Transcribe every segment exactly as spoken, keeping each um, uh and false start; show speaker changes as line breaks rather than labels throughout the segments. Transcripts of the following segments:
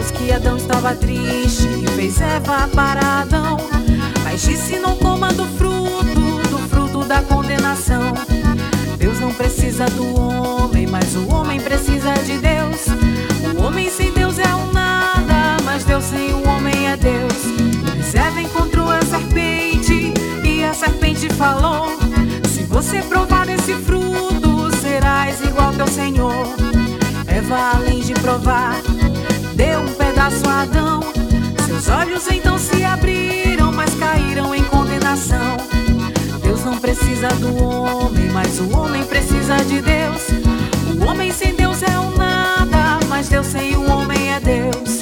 Deus que Adão estava triste e fez Eva para Adão, mas disse: não coma do fruto, do fruto da condenação. Deus não precisa do homem, mas o homem precisa de Deus. O homem sem Deus é um nada, mas Deus sem o homem é Deus. Eva encontrou a serpente e a serpente falou: se você provar desse fruto, serás igual ao teu Senhor. Eva, além de provar, deu um pedaço a Adão. Seus olhos então se abriram, mas caíram em condenação. Deus não precisa do homem, mas o homem precisa de Deus. O homem sem Deus é um nada, mas Deus sem o homem é Deus.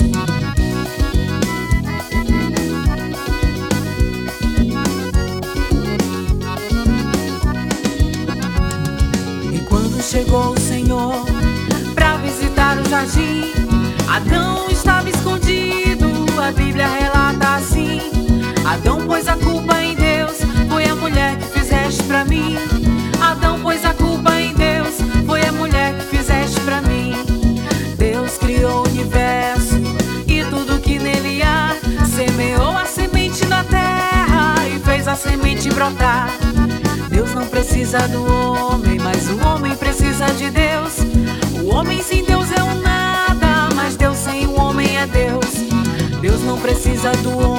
E quando chegou o Senhor pra visitar o jardim, Adão estava escondido, a Bíblia relata assim: Adão pôs a culpa em Deus, foi a mulher que fizeste pra mim. Adão pôs a culpa em Deus, foi a mulher que fizeste pra mim. Deus criou o universo e tudo que nele há, semeou a semente na terra e fez a semente brotar. Deus não precisa do homem, mas o homem precisa de Deus. O homem sem Deus é um nada, mas Deus sem o homem é Deus. Deus não precisa do